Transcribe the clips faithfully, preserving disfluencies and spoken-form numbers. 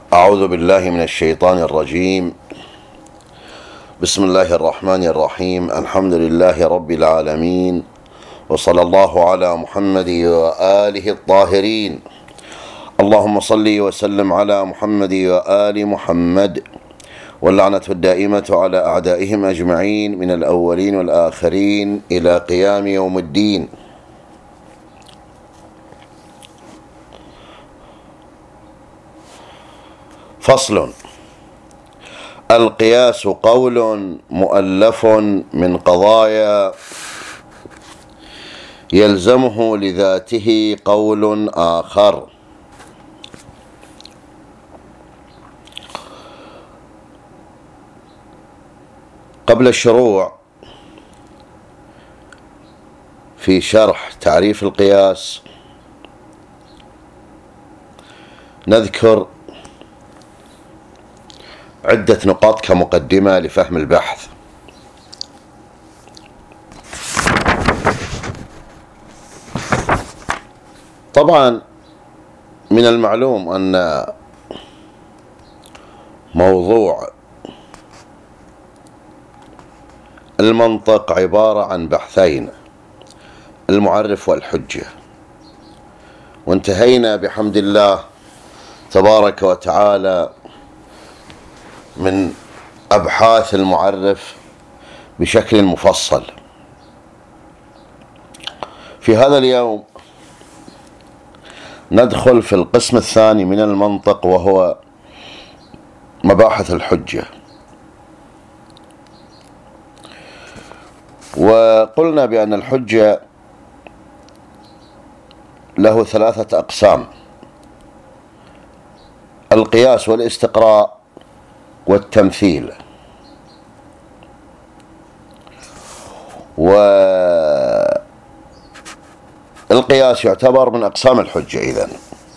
أعوذ بالله من الشيطان الرجيم. بسم الله الرحمن الرحيم. الحمد لله رب العالمين، وصلى الله على محمد وآله الطاهرين. اللهم صل وسلم على محمد وآل محمد، واللعنة الدائمة على أعدائهم أجمعين من الأولين والآخرين إلى قيام يوم الدين. فصل: القياس قول مؤلف من قضايا يلزمه لذاته قول آخر. قبل الشروع في شرح تعريف القياس نذكر عدة نقاط كمقدمة لفهم البحث. طبعا من المعلوم أن موضوع المنطق عبارة عن بحثين: المعرف والحجة، وانتهينا بحمد الله تبارك وتعالى من أبحاث المعرف بشكل مفصل. في هذا اليوم ندخل في القسم الثاني من المنطق، وهو مباحث الحجة. وقلنا بأن الحجة له ثلاثة أقسام: القياس والاستقراء والتمثيل. والقياس يعتبر من أقسام الحجة. إذن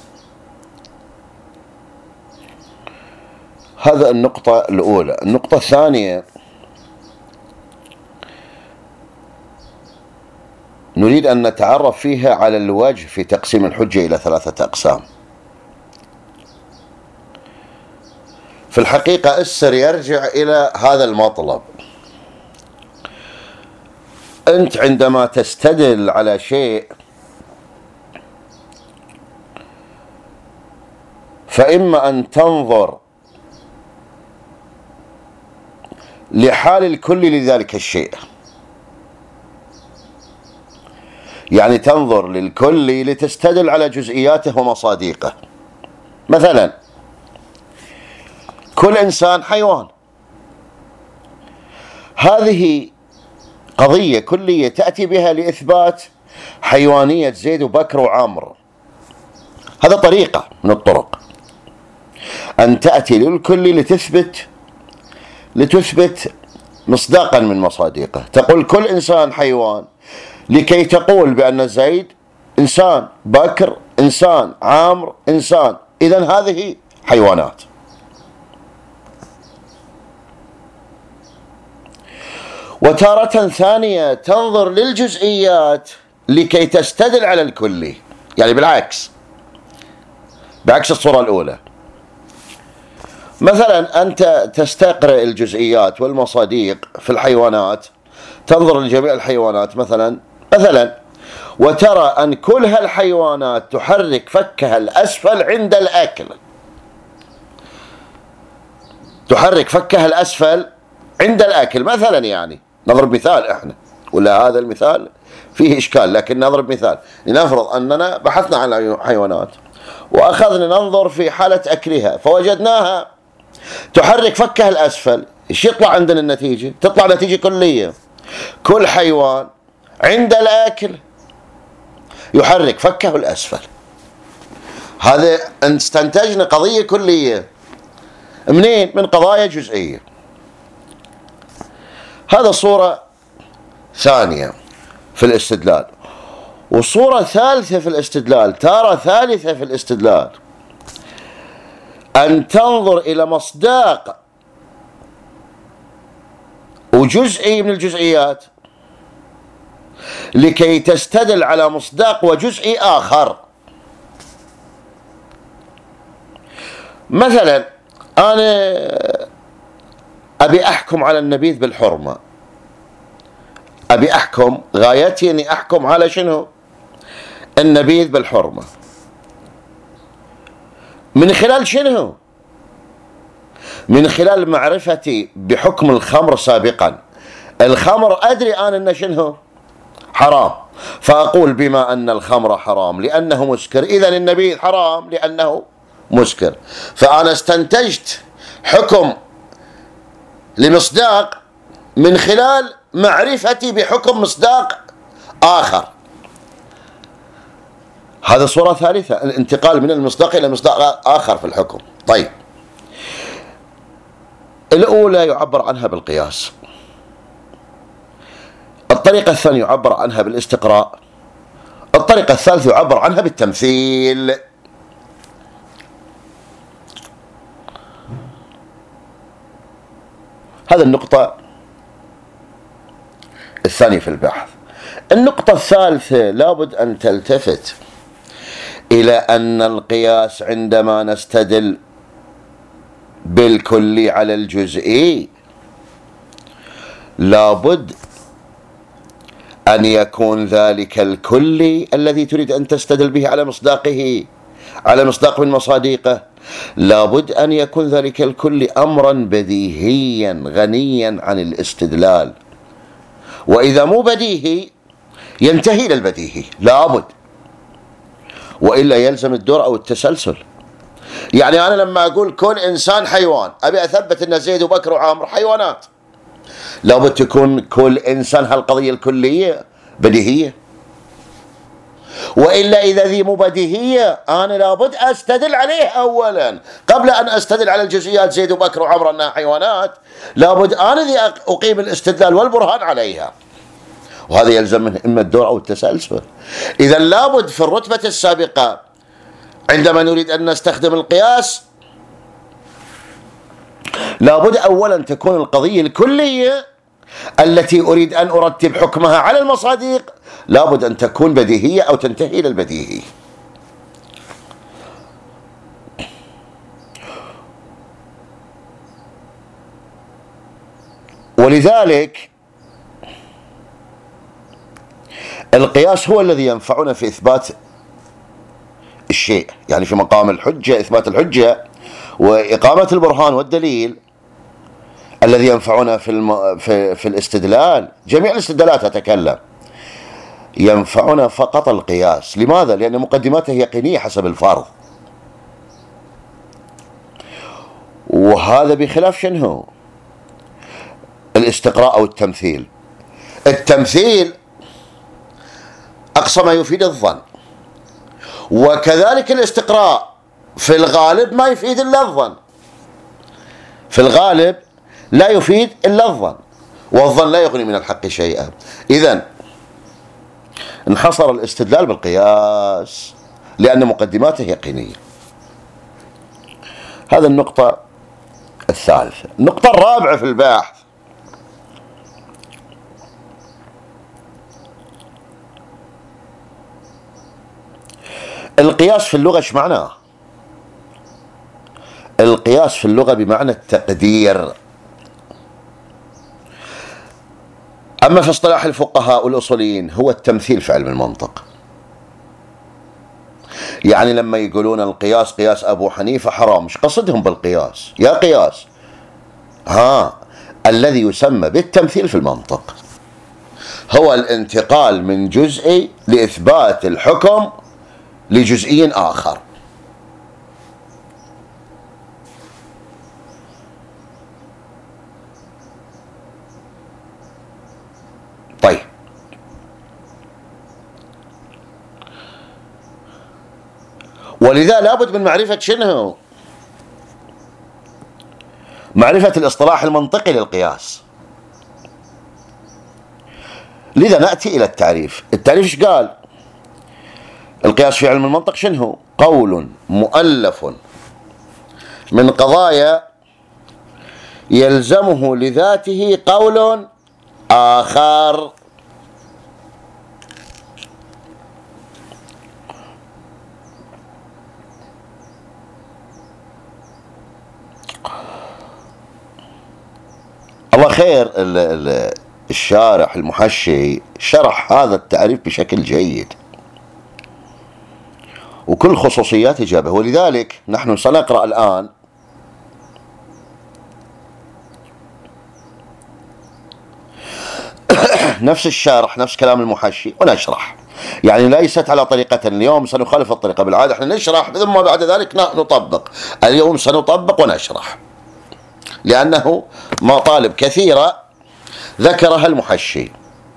هذا النقطة الأولى. النقطة الثانية، نريد أن نتعرف فيها على الوجه في تقسيم الحجة إلى ثلاثة أقسام. في الحقيقة السر يرجع إلى هذا المطلب: أنت عندما تستدل على شيء فإما أن تنظر لحال الكل لذلك الشيء، يعني تنظر للكل لتستدل على جزئياته ومصادقه. مثلا كل إنسان حيوان، هذه قضية كلية تأتي بها لإثبات حيوانية زيد وبكر وعمر. هذا طريقة من الطرق، أن تأتي للكل لتثبت لتثبت مصداقا من مصادقه. تقول كل إنسان حيوان لكي تقول بأن زيد إنسان، بكر إنسان، عامر إنسان، إذن هذه حيوانات. وتارة ثانية تنظر للجزئيات لكي تستدل على الكلي، يعني بالعكس بعكس الصورة الأولى. مثلا أنت تستقرأ الجزئيات والمصادق في الحيوانات، تنظر لجميع الحيوانات مثلا مثلا وترى أن كل هالحيوانات تحرك فكها الأسفل عند الأكل، تحرك فكها الأسفل عند الأكل مثلا. يعني نضرب مثال إحنا، ولا هذا المثال فيه إشكال، لكن نضرب مثال. لنفرض أننا بحثنا عن الحيوانات وأخذنا ننظر في حالة أكلها، فوجدناها تحرك فكها الأسفل. إيش يطلع عندنا النتيجة؟ تطلع نتيجة كلية: كل حيوان عند الأكل يحرك فكه الأسفل. هذا استنتجنا قضية كلية منين؟ من قضايا جزئية. هذا صورة ثانية في الاستدلال. وصورة ثالثة في الاستدلال، تارة ثالثة في الاستدلال، أن تنظر إلى مصداق وجزئي من الجزئيات لكي تستدل على مصداق وجزئي آخر. مثلا أنا أبي أحكم على النبيذ بالحرمة، أبي أحكم، غايتي أني أحكم على شنو؟ النبيذ بالحرمة. من خلال شنو؟ من خلال معرفتي بحكم الخمر سابقا. الخمر أدري أنا أنه شنو؟ حرام، فأقول بما أن الخمر حرام لأنه مسكر، إذا النبيذ حرام لأنه مسكر. فأنا استنتجت حكم لمصداق من خلال معرفتي بحكم مصداق آخر. هذا صورة ثالثة، الانتقال من المصداق إلى مصداق آخر في الحكم. طيب، الأولى يعبر عنها بالقياس، الطريقة الثانية يعبر عنها بالاستقراء، الطريقة الثالثة يعبر عنها بالتمثيل. هذا النقطة الثانية في البحث. النقطة الثالثة لابد أن تلتفت إلى أن القياس عندما نستدل بالكلي على الجزئي لابد أن يكون ذلك الكلي الذي تريد أن تستدل به على مصداقه، على مصداق من مصادقه، لابد أن يكون ذلك الكلي أمرا بديهيا غنيا عن الاستدلال. وإذا مو بديهي ينتهي إلى البديهي لابد، وإلا يلزم الدور أو التسلسل. يعني أنا لما أقول كل إنسان حيوان، أبي أثبت أن زيد وبكر وعامر حيوانات، لابد تكون كل إنسان هالقضية الكلية بديهية، وإلا إذا ذي مو بديهية أنا لابد أستدل عليه أولا قبل أن أستدل على الجزئيات زيد وبكر وعمر أنها حيوانات. لابد أنا ذي أقيم الاستدلال والبرهان عليها، وهذا يلزم منه إما الدور أو التسلسل. إذا لابد في الرتبة السابقة عندما نريد أن نستخدم القياس لابد أولا تكون القضية الكلية التي أريد أن أرتب حكمها على المصادق لابد أن تكون بديهية أو تنتهي إلى البديهي. ولذلك القياس هو الذي ينفعنا في إثبات الشيء، يعني في مقام الحجة، إثبات الحجة وإقامة البرهان والدليل الذي ينفعنا في الم... في في الاستدلال. جميع الاستدلالات أتكلم ينفعنا فقط القياس. لماذا؟ لأن مقدماته يقينية حسب الفرض، وهذا بخلاف شنو؟ الاستقراء أو التمثيل. التمثيل أقصى ما يفيد الظن، وكذلك الاستقراء في الغالب ما يفيد إلا الظن، في الغالب لا يفيد إلا الظن، والظن لا يغني من الحق شيئا. إذن انحصر الاستدلال بالقياس لأن مقدماته يقينية. هذا النقطة الثالثة. النقطة الرابعة في البحث القياس في اللغة. ايش معناه؟ القياس في اللغة بمعنى التقدير. أما في اصطلاح الفقهاء والأصوليين هو التمثيل في علم المنطق. يعني لما يقولون القياس قياس أبو حنيفة حرام، مش قصدهم بالقياس يا قياس ها الذي يسمى بالتمثيل في المنطق هو الانتقال من جزئي لإثبات الحكم لجزئي آخر. طيب، ولذا لابد من معرفة شنو؟ معرفة الاصطلاح المنطقي للقياس. لذا نأتي إلى التعريف. التعريف ايش قال؟ القياس في علم المنطق شنو؟ قول مؤلف من قضايا يلزمه لذاته قول آخر. بالخير الشارح المحشي شرح هذا التعريف بشكل جيد وكل خصوصيات جابه، ولذلك نحن سنقرأ الآن نفس الشارح نفس كلام المحشي ونشرح، يعني ليست على طريقة اليوم سنخالف الطريقة، بالعادة احنا نشرح ثم بعد ذلك نطبق، اليوم سنطبق ونشرح لأنه مطالب كثيرة ذكرها المحشي.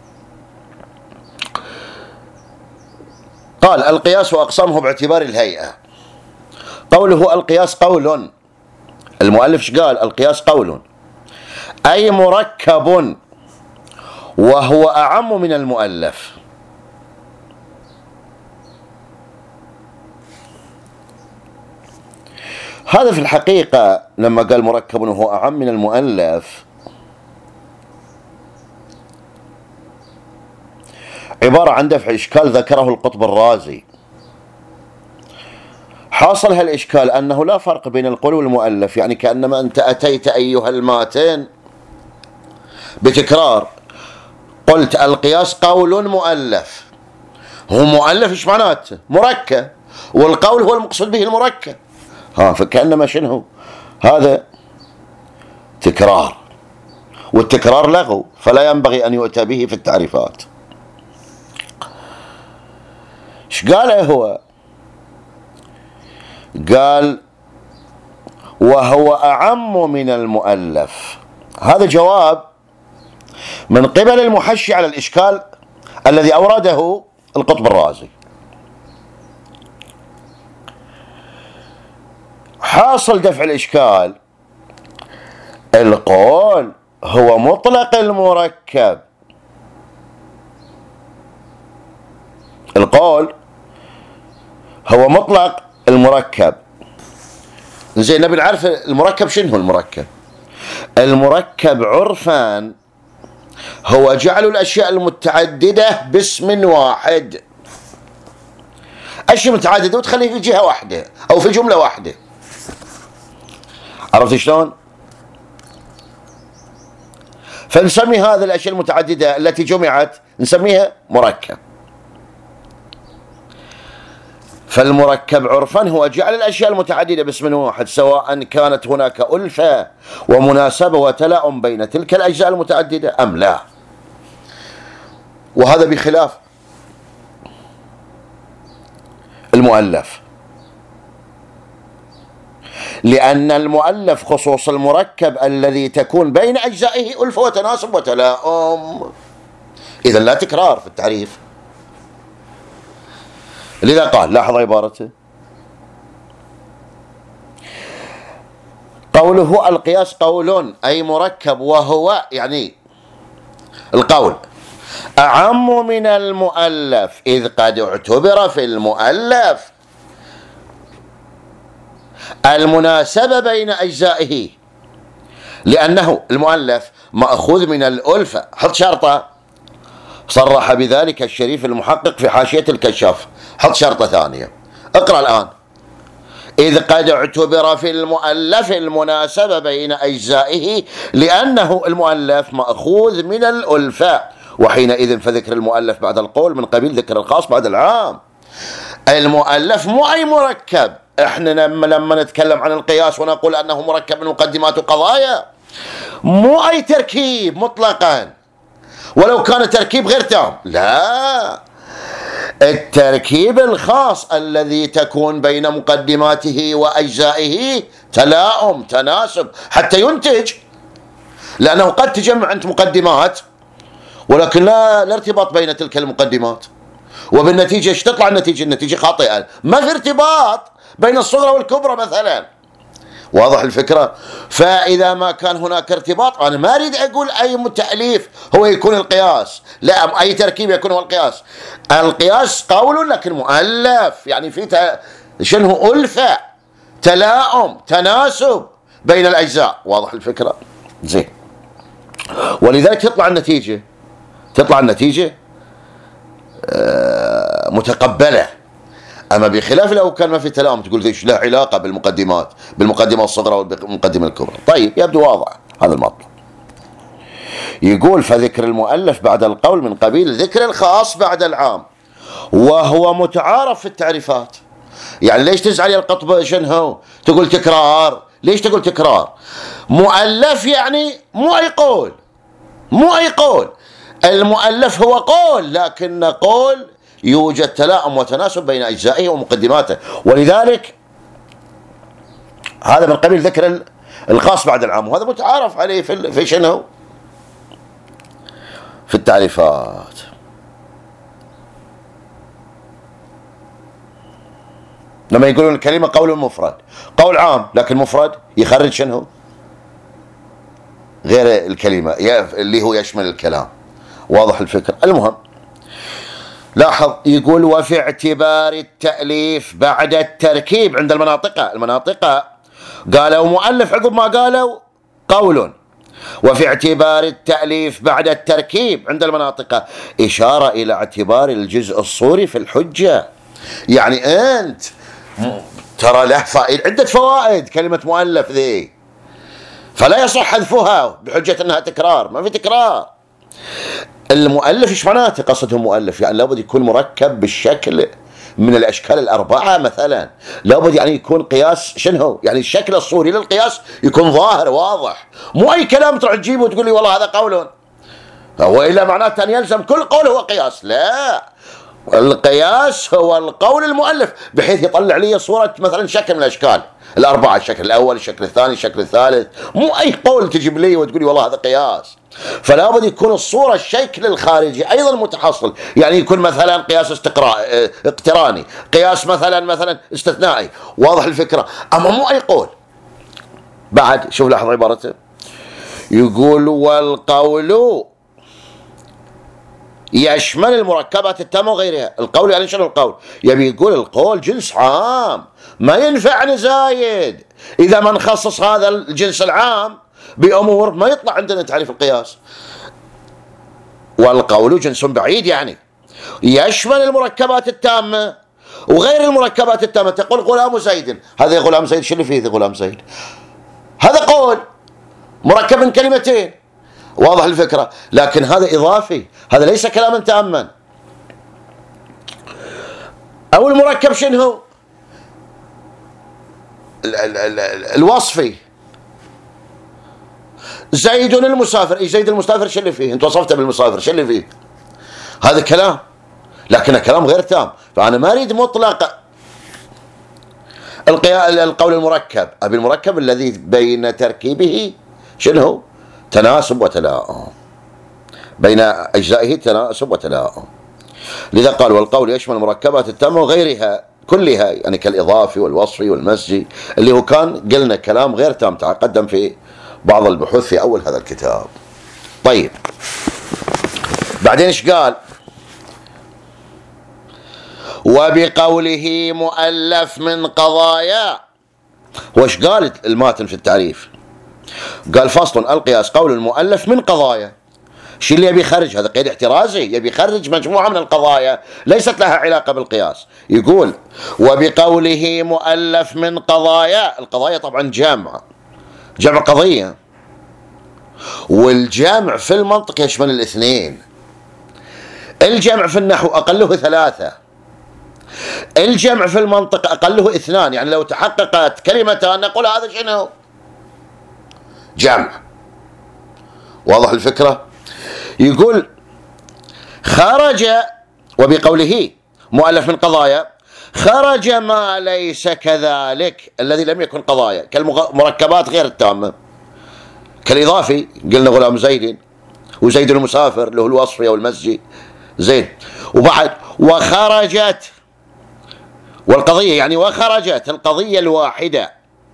قال القياس وأقسامه باعتبار الهيئة. قوله القياس قول، المؤلف ايش قال؟ القياس قول أي مركب وهو أعم من المؤلف. هذا في الحقيقة لما قال مركب وهو أعم من المؤلف عبارة عن دفع إشكال ذكره القطب الرازي. حاصل هالإشكال أنه لا فرق بين القول والمؤلف، يعني كأنما أنت أتيت أيها الماتين بتكرار، قلت القياس قول مؤلف، هو مؤلف إيش معناته؟ مركب، والقول هو المقصود به المركب، ها فكأنما شنو هذا تكرار، والتكرار لغو فلا ينبغي أن يؤتى به في التعريفات. ايش قال هو؟ قال وهو أعم من المؤلف. هذا جواب من قبل المحشي على الإشكال الذي أورده القطب الرازي. حاصل دفع الإشكال القول هو مطلق المركب، القول هو مطلق المركب. زين نبي نعرف المركب شنو هو المركب؟ المركب عرفا هو جعل الأشياء المتعددة باسم واحد، أشياء متعددة وتخليه في جهة واحدة أو في جملة واحدة. عرفت شلون؟ فنسمي هذه الأشياء المتعددة التي جمعت نسميها مركب. فالمركب عرفا هو جعل الأشياء المتعددة باسم واحد، سواء كانت هناك ألفة ومناسبة وتلاؤم بين تلك الأجزاء المتعددة أم لا. وهذا بخلاف المؤلف، لأن المؤلف خصوص المركب الذي تكون بين أجزائه ألفة وتناسب وتلاؤم، إذا لا تكرار في التعريف. لذا قال لاحظ عبارته قوله القياس قول أي مركب وهو يعني القول أعم من المؤلف، إذ قد اعتبر في المؤلف المناسبة بين أجزائه، لأنه المؤلف مأخوذ من الألفة. حط شرطة، صرح بذلك الشريف المحقق في حاشية الكشاف، حط شرطة ثانية، اقرأ الآن إذ قد اعتبر في المؤلف المناسبة بين أجزائه، لأنه المؤلف مأخوذ من الألفة، وحينئذ فذكر المؤلف بعد القول من قبيل ذكر الخاص بعد العام. المؤلف مو أي مركب، احنا لما, لما نتكلم عن القياس ونقول أنه مركب من مقدمات وقضايا، مو أي تركيب مطلقا ولو كان تركيب غير تام، لا، التركيب الخاص الذي تكون بين مقدماته وأجزائه تلاؤم تناسب حتى ينتج، لأنه قد تجمع أنت مقدمات ولكن لا, لا ارتباط بين تلك المقدمات، وبالنتيجة ايش تطلع النتيجة؟ النتيجة خاطئة، ما في ارتباط بين الصغرى والكبرى مثلا. واضح الفكرة؟ فإذا ما كان هناك ارتباط، أنا ما أريد أقول أي تأليف هو يكون القياس، لا، أي تركيب يكون هو القياس. القياس قول لكن مؤلف، يعني في ت... شنو ألفة تلاؤم تناسب بين الأجزاء. واضح الفكرة؟ زين، ولذلك تطلع النتيجة تطلع النتيجة آه متقبلة. أما بخلاف لو كان ما في تلاؤم تقول ليش له علاقة بالمقدمات بالمقدمة الصغرى والمقدمة الكبرى. طيب، يبدو واضح هذا المطلب. يقول فذكر المؤلف بعد القول من قبيل ذكر الخاص بعد العام، وهو متعارف في التعريفات. يعني ليش تزعل يا القطب شنو تقول تكرار؟ ليش تقول تكرار؟ مؤلف يعني مو أي قول، مو أي قول. المؤلف هو قول، لكن قول يوجد تلاؤم وتناسب بين أجزائه ومقدماته، ولذلك هذا من قبيل ذكر الخاص بعد العام، وهذا متعارف عليه في في شنو؟ في التعريفات. لما يقولون الكلمة قول مفرد، قول عام لكن مفرد يخرج شنو؟ غير الكلمة اللي هو يشمل الكلام. واضح الفكرة؟ المهم لاحظ يقول وفي اعتبار التأليف بعد التركيب عند المناطق، المناطق قالوا مؤلف عقب ما قالوا قول. وفي اعتبار التأليف بعد التركيب عند المناطق إشارة إلى اعتبار الجزء الصوري في الحجة. يعني أنت ترى له فائدة، عدة فوائد كلمة مؤلف ذي، فلا يصح حذفها بحجة أنها تكرار. ما في تكرار. المؤلف ايش معناته؟ قصدهم مؤلف يعني لابد يكون مركب بالشكل من الاشكال الاربعه مثلا، لابد يعني يكون قياس شنو؟ يعني الشكل الصوري للقياس يكون ظاهر واضح، مو اي كلام تروح تجيبه وتقول لي والله هذا قول، والا معناته ان يلزم كل قول هو قياس. لا، القياس هو القول المؤلف بحيث يطلع لي صوره مثلا شكل من الاشكال الاربعه، الشكل الاول، الشكل الثاني، الشكل الثالث، مو اي قول تجيب لي وتقول لي والله هذا قياس. فلا بد يكون الصورة الشكل الخارجي أيضا متحصل، يعني يكون مثلا قياس استقراء اقتراني، قياس مثلا مثلا استثنائي. واضح الفكرة؟ أما مو أي قول. بعد شوف لاحظ عبارته، يقول والقول يشمل المركبات التامة وغيرها. القول يعني شنو القول؟ يبي يقول القول جنس عام ما ينفع نزايد، إذا ما نخصص هذا الجنس العام بأمور ما يطلع عندنا تعريف القياس. والقول جنس بعيد يعني يشمل المركبات التامة وغير المركبات التامة. تقول غلام زيد، هذا غلام زيد شو اللي فيه غلام زيد؟ هذا قول مركب من كلمتين. واضح الفكرة؟ لكن هذا إضافي، هذا ليس كلاما تاما. أو المركب شنو؟ ال ال ال الوصفي، زيد المسافر. ايش زيد المسافر شو اللي فيه؟ انت وصفته بالمسافر شو اللي فيه؟ هذا كلام، لكن كلام غير تام. فانا ما اريد مطلق القول المركب، ابي المركب الذي بين تركيبه شنو؟ تناسب وتلاؤم، بين اجزائه تناسب وتلاؤم. لذا قال والقول يشمل المركبات التامه وغيرها كلها، يعني كالاضافي والوصفي والمزجي، اللي هو كان قلنا كلام غير تام تقدم في بعض البحوث في أول هذا الكتاب. طيب بعدين إيش قال؟ وبقوله مؤلف من قضايا. وإيش قال الماتن في التعريف؟ قال فصل القياس قول المؤلف من قضايا. شو اللي يبي يخرج؟ هذا قيد احترازي، يبي يخرج مجموعة من القضايا ليست لها علاقة بالقياس. يقول وبقوله مؤلف من قضايا. القضايا طبعا جامعة، جمع قضية، والجمع في المنطق يشمل الاثنين. الجمع في النحو أقله ثلاثة، الجمع في المنطق أقله اثنان. يعني لو تحققت كلمتان نقول هذا شنو؟ جمع. واضح الفكرة؟ يقول خرج وبقوله مؤلف من قضايا خرج ما ليس كذلك الذي لم يكن قضايا، كالمركبات غير التامة، كالإضافي قلنا غلام زيد، وزيد المسافر اللي هو الوصفي أو المزجي زين. وبعد وخرجت، والقضية يعني وخرجت القضية الواحدة.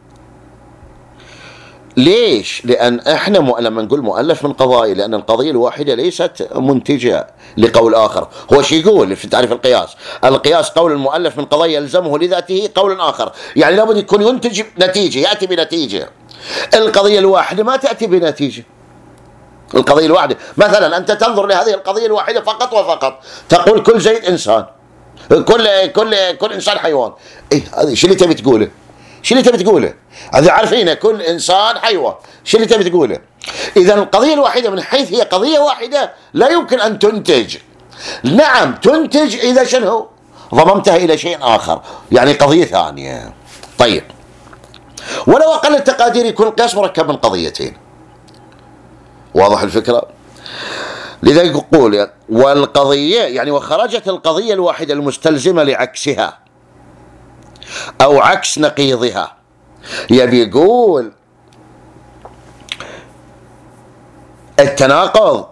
ليش؟ لأن احنا لما نقول مؤلف من قضايا، لأن القضية الواحدة ليست منتجة لقول آخر. هو شو يقول في تعريف القياس؟ القياس قول المؤلف من قضايا يلزمه لذاته قول آخر، يعني لابد يكون ينتج نتيجة، يأتي بنتيجة. القضية الواحدة ما تأتي بنتيجة. القضية الواحدة مثلا أنت تنظر لهذه القضية الواحدة فقط وفقط، تقول كل زيد إنسان، كل كل كل إنسان حيوان. إيه هذا شو اللي تبي تقوله؟ شو اللي تبي تقوله؟ هذا عارفينه كل إنسان حيوان، شو اللي تبي تقوله؟ إذا القضية الواحدة من حيث هي قضية واحدة لا يمكن أن تنتج. نعم تنتج إذا شنو ضممتها إلى شيء آخر، يعني قضية ثانية. طيب، ولو أقل التقادير يكون القياس مركب من قضيتين. واضح الفكرة؟ لذا يقول يعني والقضية يعني وخرجت القضية الواحدة المستلزمة لعكسها أو عكس نقيضها. يبي يقول التناقض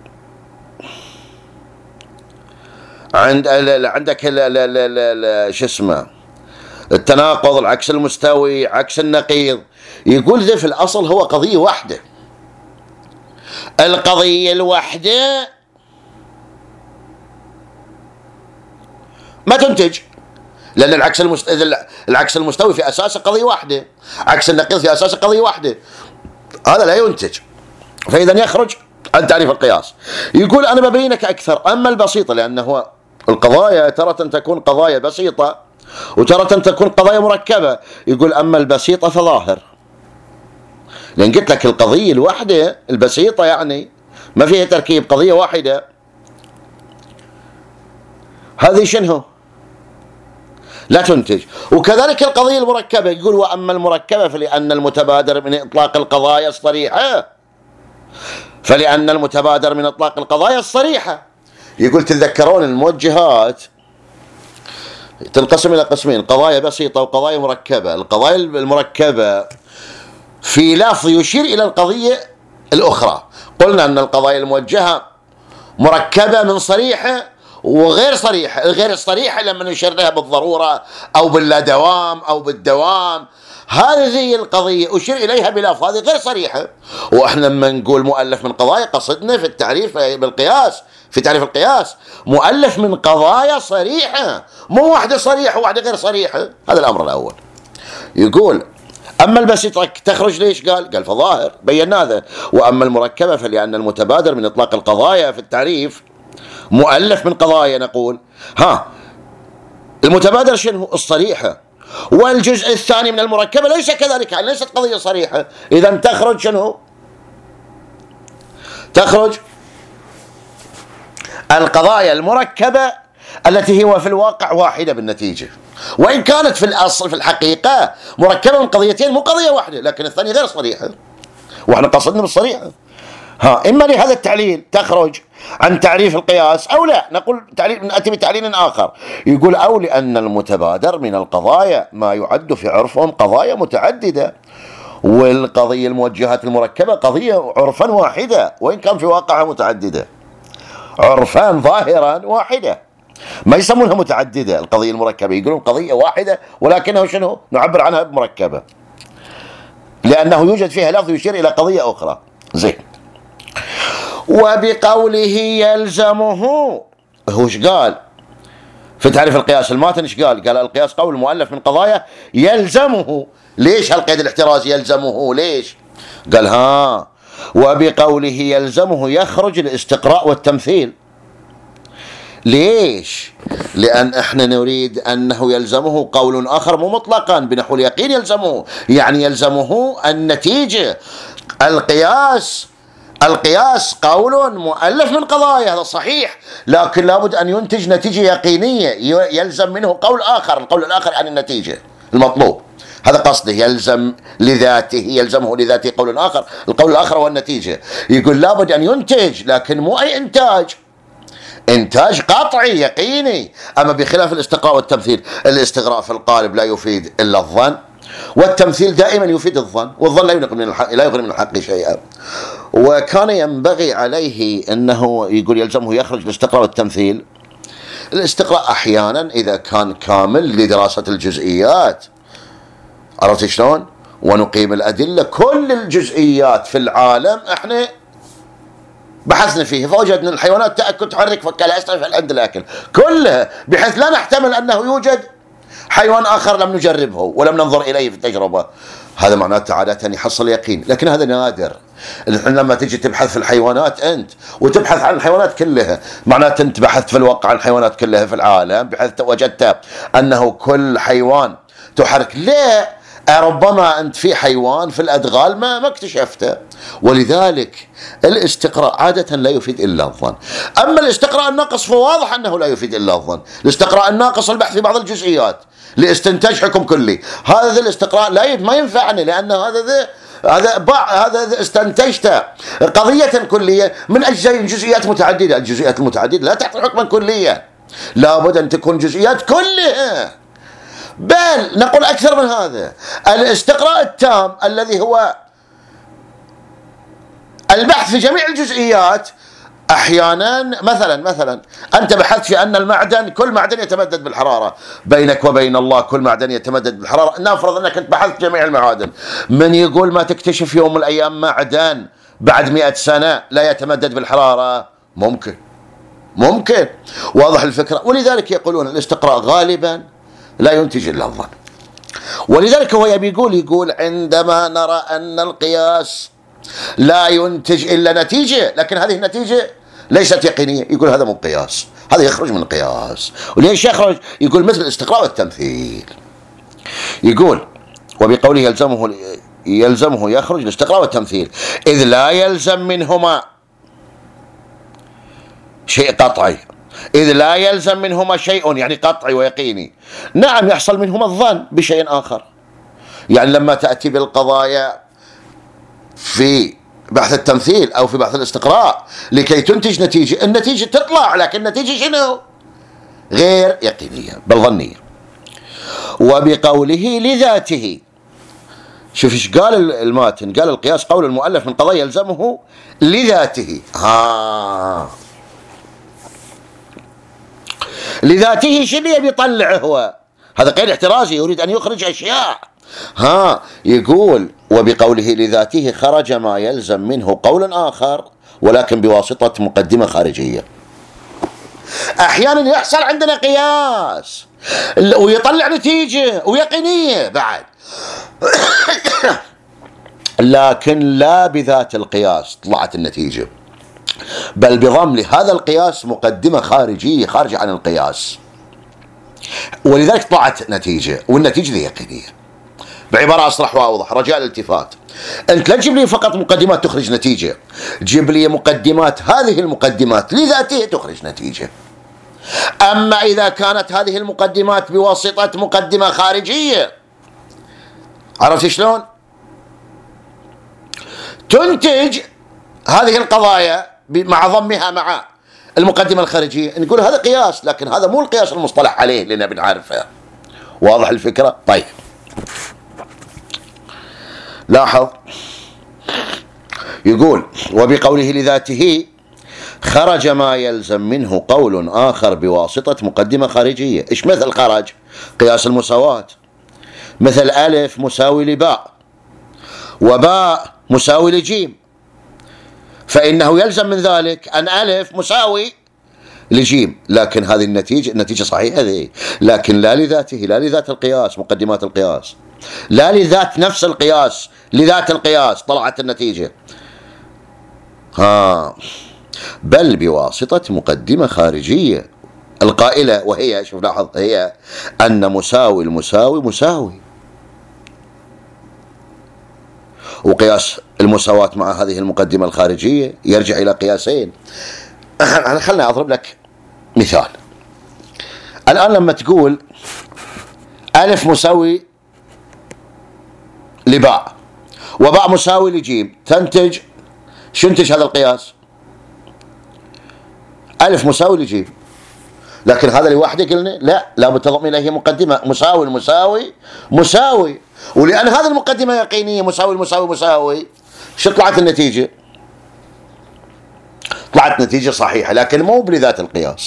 عند عندك شو اسمه التناقض، العكس المستوي، عكس النقيض. يقول ذا في الأصل هو قضية واحدة. القضية الواحدة ما تنتج، لأن العكس المست... العكس المستوي في أساسه قضية واحدة، عكس النقيض في أساسه قضية واحدة، هذا لا ينتج. فإذا يخرج عن تعريف القياس. يقول أنا ببينك أكثر. أما البسيطة، لأنه القضايا ترى تكون قضايا بسيطة وترى تكون قضايا مركبة. يقول أما البسيطة فظاهر، لأن قلت لك القضية الواحدة البسيطة يعني ما فيها تركيب، قضية واحدة، هذه شنو لا تنتج. وكذلك القضية المركبة. يقول وأما المركبة فلأن المتبادر من إطلاق القضايا الصريحة فلأن المتبادر من إطلاق القضايا الصريحة. يقول تتذكرون الموجهات تنقسم إلى قسمين، قضايا بسيطة وقضايا مركبة. القضايا المركبة في لفظ يشير إلى القضية الأخرى. قلنا أن القضايا الموجهة مركبة من صريحة وغير صريحة. الغير الصريحة لما نشير لها بالضرورة أو باللا دوام أو بالدوام، هذه القضية أشير إليها بلفظ، هذه غير صريحة. وإحنا لما نقول مؤلف من قضايا قصدنا في التعريف بالقياس، في تعريف القياس مؤلف من قضايا صريحة، مو واحدة صريحة وواحدة غير صريحة. هذا الأمر الأول. يقول أما البسيطة تخرج ليش؟ قال قال فظاهر، بينا هذا. وأما المركبة فلأن المتبادر من إطلاق القضايا في التعريف مؤلف من قضايا. نقول ها المتبادر شنو؟ الصريحة. والجزء الثاني من المركبة ليس كذلك، يعني ليست قضية صريحة. إذا تخرج شنو؟ تخرج القضايا المركبة التي هو في الواقع واحدة بالنتيجة، وإن كانت في الأصل في الحقيقة مركبة من قضيتين مو قضية واحدة، لكن الثانية غير صريحة وإحنا قصدنا بالصريحة. ها إما لهذا التعليل تخرج عن تعريف القياس أو لا. نقول تعليل، نأتي بتعليل آخر. يقول أو لأن المتبادر من القضايا ما يعد في عرفهم قضايا متعددة، والقضية الموجهات المركبة قضية عرفا واحدة وإن كان في واقعها متعددة، عرفان ظاهرا واحدة، ما يسمونها متعددة. القضية المركبة يقولون قضية واحدة ولكنه شنو نعبر عنها بمركبة، لأنه يوجد فيها لفظ يشير إلى قضية أخرى. زين. وبقوله يلزمه، هو ايش قال في تعريف القياس؟ الماتن ايش قال؟ قال القياس قول المؤلف من قضايا يلزمه. ليش هالقيد الاحترازي يلزمه؟ ليش؟ قال ها وبقوله يلزمه يخرج الاستقراء والتمثيل. ليش؟ لأن احنا نريد أنه يلزمه قول آخر مو مطلقا بنحو اليقين يلزمه، يعني يلزمه النتيجة. القياس القياس قول مؤلف من قضايا، هذا صحيح، لكن لابد أن ينتج نتيجة يقينية يلزم منه قول آخر، القول الآخر عن النتيجة المطلوب. هذا قصده، يلزم لذاته، يلزمه لذاته قول آخر، القول الآخر هو النتيجة. يقول لابد أن ينتج، لكن مو أي إنتاج، إنتاج قطعي يقيني. أما بخلاف الاستقراء والتمثيل، الاستقراء في القالب لا يفيد إلا الظن، والتمثيل دائما يفيد الظن، والظن لا يغني من الحق، لا يغني من الحق شيئا. وكان ينبغي عليه أنه يقول يلزمه يخرج الاستقراء والتمثيل. الاستقراء أحيانا إذا كان كامل لدراسة الجزئيات، عرفت شلون؟ ونقيم الأدلة، كل الجزئيات في العالم احنا بحثنا فيه فوجدنا الحيوانات تأكل تحرك فكها يستفعل عند الأكل كلها، بحيث لا نحتمل أنه يوجد حيوان آخر لم نجربه ولم ننظر إليه في التجربة. هذا معناته عادة يحصل يقين، لكن هذا نادر. لما تجي تبحث في الحيوانات أنت وتبحث عن الحيوانات كلها، معناته أنت بحثت في الواقع عن الحيوانات كلها في العالم، بحيث وجدت أنه كل حيوان تحرك. لا، ربما أنت في حيوان في الأدغال ما ما اكتشفته. ولذلك الاستقراء عادة لا يفيد إلا الظن. أما الاستقراء الناقص فواضح أنه لا يفيد إلا الظن. الاستقراء الناقص البحث في بعض الجزئيات لاستنتاج حكم كلي، هذا الاستقراء لا ما ينفعني، لأن هذا ذا هذا هذا استنتجت قضية كلية من أجزاء جزئيات متعددة. الجزئيات المتعددة لا تعطي حكما كليا، لابد أن تكون جزئيات كلها. بل نقول أكثر من هذا، الاستقراء التام الذي هو البحث في جميع الجزئيات، أحيانا مثلا مثلا أنت بحثت في أن المعدن كل معدن يتمدد بالحرارة، بينك وبين الله كل معدن يتمدد بالحرارة. نفرض أنك أنت بحثت جميع المعادن، من يقول ما تكتشف يوم من الأيام معدن بعد مئة سنة لا يتمدد بالحرارة؟ ممكن ممكن واضح الفكرة. ولذلك يقولون الاستقراء غالبا لا ينتج إلا الظن. ولذلك هو يبي يقول يقول عندما نرى أن القياس لا ينتج إلا نتيجة، لكن هذه النتيجة ليست يقينية، يقول هذا مو قياس، هذا يخرج من القياس. وليش يخرج؟ يقول مثل الاستقراء والتمثيل. يقول وبقوله يلزمه يلزمه يخرج الاستقراء والتمثيل إذ لا يلزم منهما شيء قطعي، إذ لا يلزم منهما شيء يعني قطعي ويقيني. نعم يحصل منهما الظن بشيء آخر. يعني لما تأتي بالقضايا في بحث التمثيل أو في بحث الاستقراء لكي تنتج نتيجة، النتيجة تطلع، لكن النتيجة شنو؟ غير يقينية بل ظنية. وبقوله لذاته، شوف ايش قال الماتن، قال القياس قول المؤلف من قضايا يلزمه لذاته. ها لذاته شنو يبي يطلع هو؟ هذا قيد احترازي، يريد أن يخرج أشياء. ها يقول وبقوله لذاته خرج ما يلزم منه قول آخر ولكن بواسطة مقدمة خارجية. أحيانا يحصل عندنا قياس ويطلع نتيجة ويقينية بعد لكن لا بذات القياس طلعت النتيجة، بل بضم لهذا القياس مقدمة خارجية خارجة عن القياس، ولذلك طلعت نتيجة، والنتيجة ذي يقينية. بعبارة أصرح وأوضح رجاء الالتفات، أنت لا تجيب لي فقط مقدمات تخرج نتيجة، جيب لي مقدمات، هذه المقدمات لذاتها تخرج نتيجة. أما إذا كانت هذه المقدمات بواسطة مقدمة خارجية، عرفت شلون؟ تنتج هذه القضايا مع ضمها مع المقدمة الخارجية، نقول هذا قياس، لكن هذا مو القياس المصطلح عليه اللي نبي نعرفه. واضح الفكرة؟ طيب لاحظ يقول وبقوله لذاته خرج ما يلزم منه قول آخر بواسطة مقدمة خارجية. إيش مثل خرج؟ قياس المساواة، مثل ألف مساوي لباء وباء مساوي لجيم، فإنه يلزم من ذلك أن ألف مساوي لجيم، لكن هذه النتيجة النتيجة صحيحة ذي، لكن لا لذاته، لا لذات القياس مقدمات القياس، لا لذات نفس القياس، لذات القياس طلعت النتيجة، ها بل بواسطة مقدمة خارجية القائلة، وهي شوف لاحظ هي أن مساوي المساوي مساوي. وقياس المساواة مع هذه المقدمة الخارجية يرجع إلى قياسين. خلنا أضرب لك مثال. الآن لما تقول ألف مساوي لباء وباء مساوي لجيم، تنتج شو ينتج هذا القياس؟ ألف مساوي لجيم، لكن هذا لوحده قلنا لا، لابد تضم إليه مقدمة مساوي المساوي مساوي، ولأن هذه المقدمة يقينية مساوي المساوي مساوي، شو طلعت النتيجة؟ طلعت نتيجة صحيحة، لكن مو بذات القياس.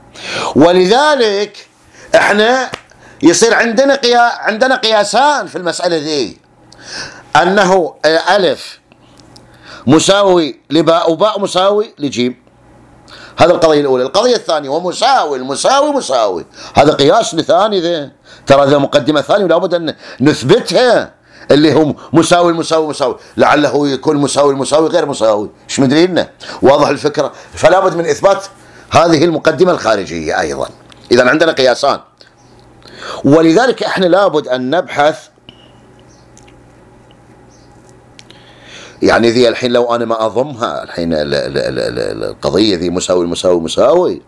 ولذلك احنا يصير عندنا قيا عندنا قياسان في المسألة ذي، أنه ألف مساوي لباء وباء مساوي لجيم، هذا القضية الأولى. القضية الثانية ومساوي المساوي مساوي، هذا قياس ثاني ذا، ترى ذا مقدمة ثانية ولابد أن نثبتها، اللي هو مساوي المساوي مساوي، لعله يكون مساوي المساوي غير مساوي، ايش مدري لنا. واضح الفكرة؟ فلا بد من إثبات هذه المقدمة الخارجية أيضا. إذا عندنا قياسان، ولذلك احنا لابد أن نبحث يعني ذي الحين لو أنا ما أضمها الحين القضية ذي مساوي مساوي مساوي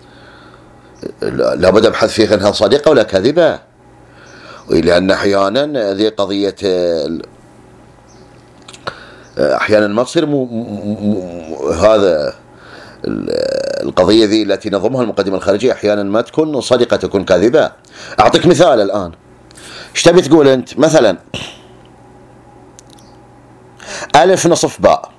لابد أبحث فيها أنها صادقة ولا كاذبة، لأن أحيانا ذي قضية أحيانا ما تصير مو مو هذا القضية ذي التي نظمها المقدمة الخارجية أحيانا ما تكون صادقة، تكون كاذبة. أعطيك مثال الآن، ايش تبي تقول أنت؟ مثلا ألف نصف باء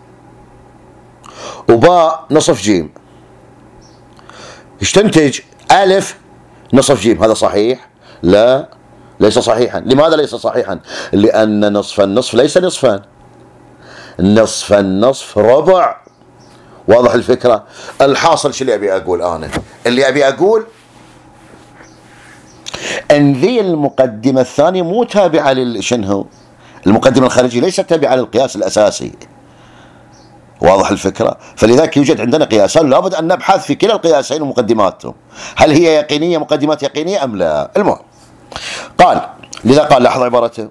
وباء نصف جيم، ايش تنتج؟ ألف نصف جيم، هذا صحيح؟ لا، ليس صحيحا. لماذا ليس صحيحا؟ لأن نصف النصف ليس نصفا، نصف النصف ربع. واضح الفكرة؟ الحاصل شو اللي أبي أقول أنا؟ اللي أبي أقول أن ذي المقدمة الثانية مو تابعة للشنو؟ المقدمة الخارجية ليست تابعة للقياس الأساسي. واضح الفكرة؟ فلذلك يوجد عندنا قياسان لابد أن نبحث في كلا القياسين ومقدماتهم، هل هي يقينية، مقدمات يقينية أم لا؟ المهم قال، لذا قال لاحظ عبارته،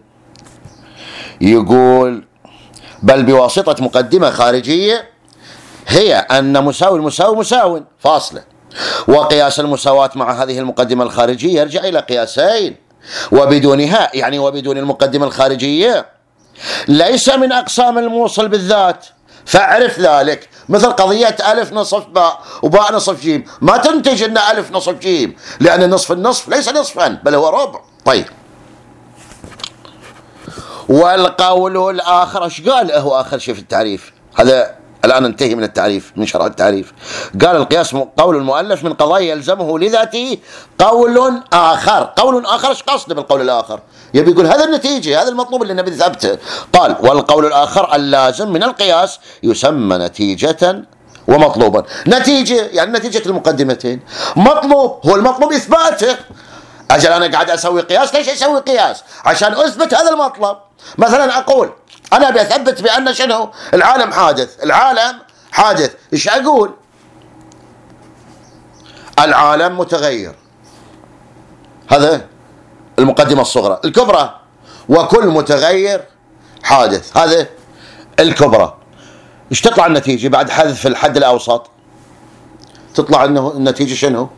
يقول بل بواسطة مقدمة خارجية هي أن مساوي المساوي مساو فاصلة، وقياس المساواة مع هذه المقدمة الخارجية يرجع إلى قياسين، وبدونها يعني وبدون المقدمة الخارجية ليس من أقسام الموصل بالذات، فاعرف ذلك. مثل قضية ألف نصف باء وباء نصف جيم، ما تنتج أن ألف نصف جيم، لأن نصف النصف ليس نصفا بل هو ربع. طيب، والقول الآخر ايش قال؟ هو آخر شيء في التعريف، هذا الآن ننتهي من التعريف، من شرح التعريف. قال القياس قول المؤلف من قضايا يلزمه لذاته قول آخر. قول آخر ايش قصده بالقول الآخر؟ يبي يقول هذا النتيجة، هذا المطلوب اللي نبي نثبته. قال والقول الآخر اللازم من القياس يسمى نتيجة ومطلوبا. نتيجة يعني نتيجة المقدمتين، مطلوب هو المطلوب إثباته. أجل أنا قاعد أسوي قياس، ليش أسوي قياس؟ عشان أثبت هذا المطلب. مثلا أقول أنا أبي أثبت بأن شنو؟ العالم حادث، العالم حادث، إيش أقول؟ العالم متغير، هذا المقدمة الصغرى. الكبرى وكل متغير حادث، هذا الكبرى. إيش تطلع النتيجة بعد حذف الحد الأوسط؟ تطلع أنه النتيجة شنو؟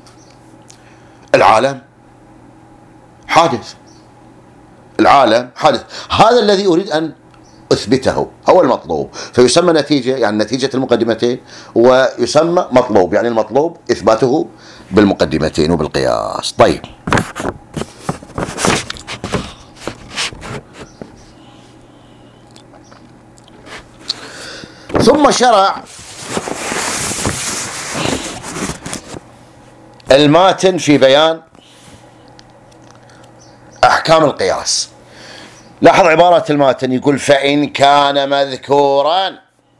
العالم حادث، العالم حادث. هذا الذي أريد أن أثبته، هو المطلوب، فيسمى نتيجة يعني نتيجة المقدمتين، ويسمى مطلوب يعني المطلوب إثباته بالمقدمتين وبالقياس. طيب، ثم شرع الماتن في بيان أحكام القياس. لاحظ عبارة الماتن، يقول فإن كان مذكورا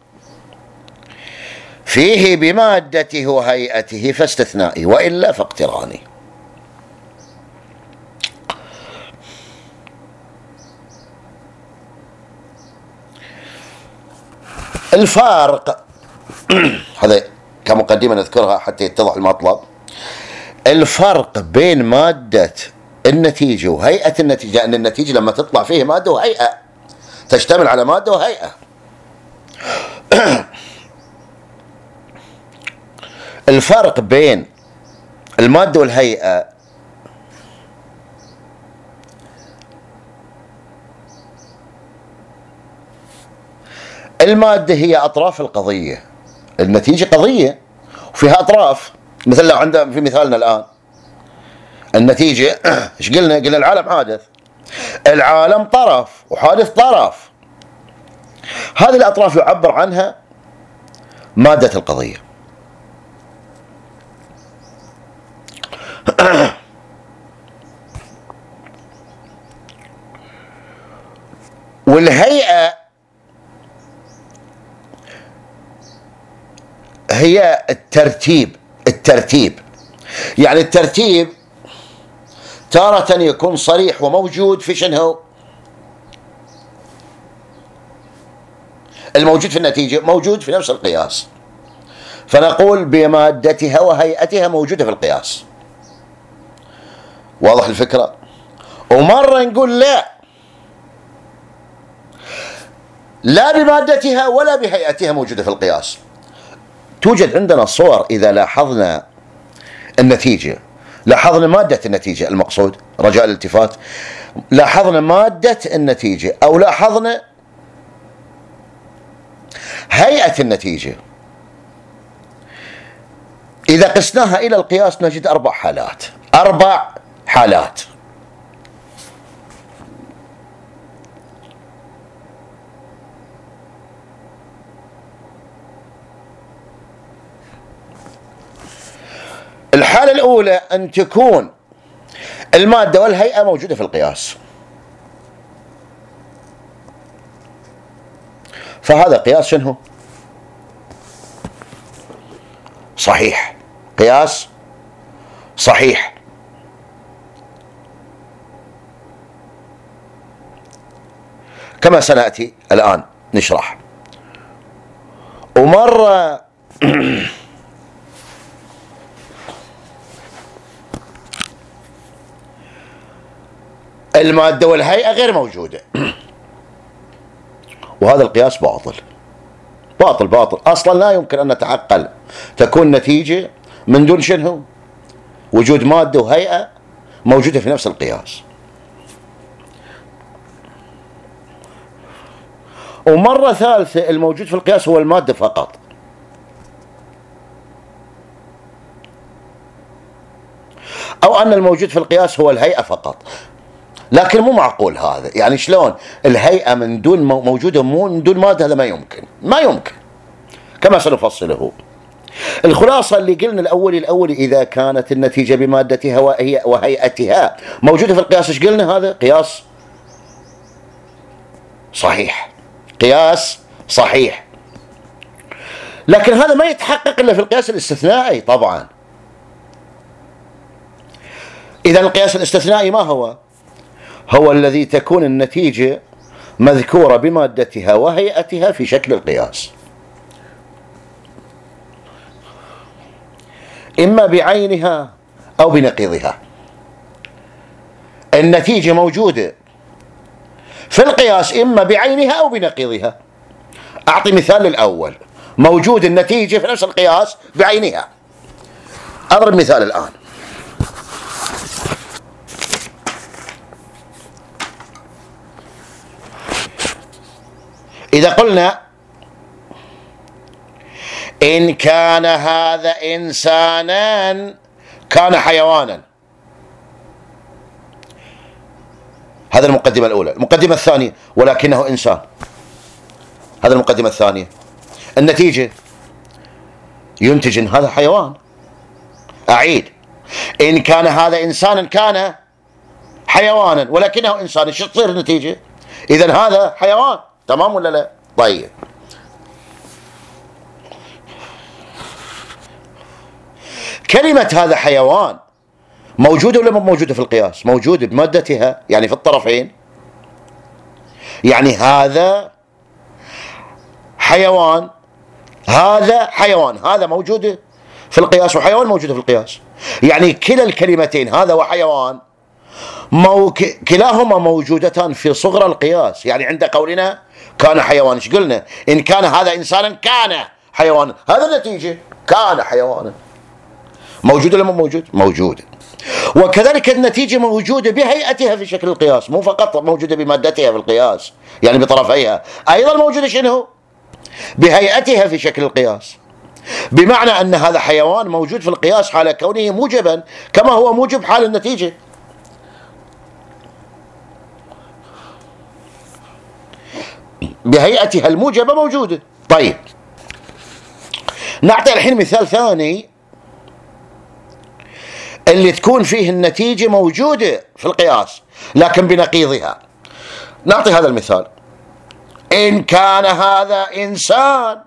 فيه بمادته وهيئته فاستثنائي، وإلا فاقتراني. الفارق هذا كمقدمة نذكرها حتى يتضح المطلب. الفرق بين مادة النتيجة وهيئة النتيجة، لأن النتيجة لما تطلع فيه مادة وهيئة، تشتمل على مادة وهيئة. الفرق بين المادة والهيئة المادة هي أطراف القضية، النتيجة قضية وفيها أطراف. مثل لو عندنا في مثالنا الآن النتيجة ايش قلنا؟ قلنا العالم حادث، العالم طرف وحادث طرف. هذه الأطراف يعبر عنها مادة القضية. والهيئة هي الترتيب. الترتيب يعني الترتيب تارة يكون صريح وموجود في شنو؟ الموجود في النتيجة موجود في نفس القياس، فنقول بمادتها وهيئتها موجودة في القياس. واضح الفكرة؟ ومرة نقول لا، لا بمادتها ولا بهيئتها موجودة في القياس. توجد عندنا صور إذا لاحظنا النتيجة، لاحظنا مادة النتيجة، المقصود رجاء الالتفات، لاحظنا مادة النتيجة أو لاحظنا هيئة النتيجة، إذا قسناها إلى القياس نجد أربع حالات. أربع حالات. الحالة الأولى أن تكون المادة والهيئة موجودة في القياس، فهذا قياس شنو؟ صحيح، قياس صحيح. كما سنأتي الآن نشرح. ومرة المادة والهيئة غير موجودة، وهذا القياس باطل باطل باطل أصلا. لا يمكن أن نتعقل تكون نتيجة من دون شنو؟ وجود مادة وهيئة موجودة في نفس القياس. ومرة ثالثة الموجود في القياس هو المادة فقط، أو أن الموجود في القياس هو الهيئة فقط، لكن مو معقول هذا. يعني شلون الهيئة من دون موجودة مو من دون مادة؟ هذا ما يمكن، ما يمكن، كما سنفصله. الخلاصة اللي قلنا الأول الأول إذا كانت النتيجة بمادتها وهي وهيئتها موجودة في القياس، ايش قلنا؟ هذا قياس صحيح، قياس صحيح. لكن هذا ما يتحقق إلا في القياس الاستثنائي طبعا. إذا القياس الاستثنائي ما هو؟ هو الذي تكون النتيجة مذكورة بمادتها وهيئتها في شكل القياس، إما بعينها أو بنقيضها. النتيجة موجودة في القياس إما بعينها أو بنقيضها. أعطي مثال للأول، موجود النتيجة في نفس القياس بعينها. أضرب مثال الآن. إذا قلنا إن كان هذا إنسانا كان حيوانا، هذا المقدمة الأولى. المقدمة الثانية ولكنه إنسان، هذا المقدمة الثانية. النتيجة ينتج إن هذا حيوان. أعيد، إن كان هذا إنسانا كان حيوانا ولكنه إنسان، ايش تصير النتيجة؟ إذن هذا حيوان، تمام ولا لا؟ طيب، كلمة هذا حيوان موجودة ولا مو موجودة في القياس؟ موجودة بمادتها، يعني في الطرفين. يعني هذا حيوان، هذا حيوان، هذا موجودة في القياس وحيوان موجودة في القياس. يعني كلا الكلمتين هذا وحيوان مو كلاهما موجودتان في صغر القياس. يعني عند قولنا كان حيوان، ايش قلنا؟ إن كان هذا إنسانا كان حيوانا، هذا النتيجة كان حيوانا. موجودة ولا مو موجود؟ موجودة. وكذلك النتيجة موجودة بهيئتها في شكل القياس، مو فقط موجودة بمادتها في القياس يعني بطرفيها، أيضا موجودة شنو؟ بهيئتها في شكل القياس. بمعنى أن هذا حيوان موجود في القياس حال كونه موجبا، كما هو موجب حال النتيجة. بهيئتها الموجبة موجودة. طيب، نعطي الحين مثال ثاني اللي تكون فيه النتيجة موجودة في القياس لكن بنقيضها. نعطي هذا المثال. إن كان هذا إنسان